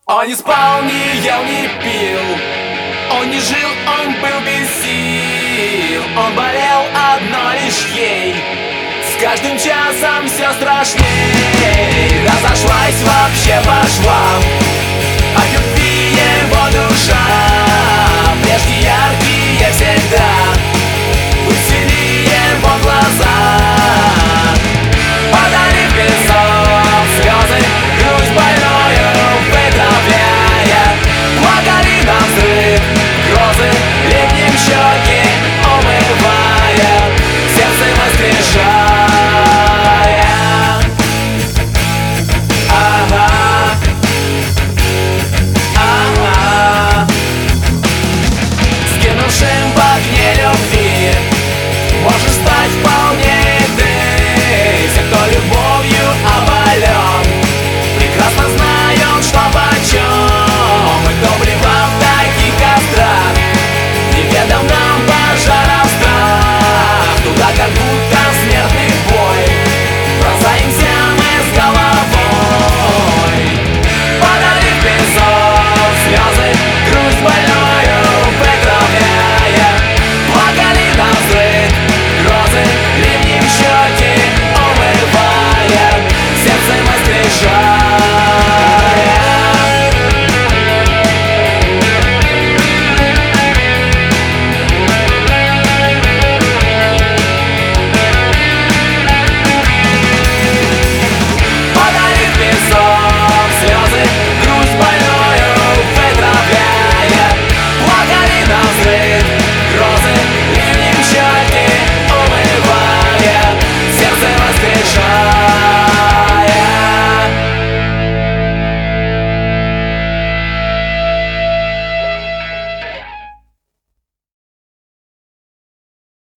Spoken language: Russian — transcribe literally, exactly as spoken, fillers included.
Он не спал, не ел, не пил. Он не жил, он был без сил. Он болел одной лишь ей. С каждым часом все страшней. Разошлась, вообще пошла.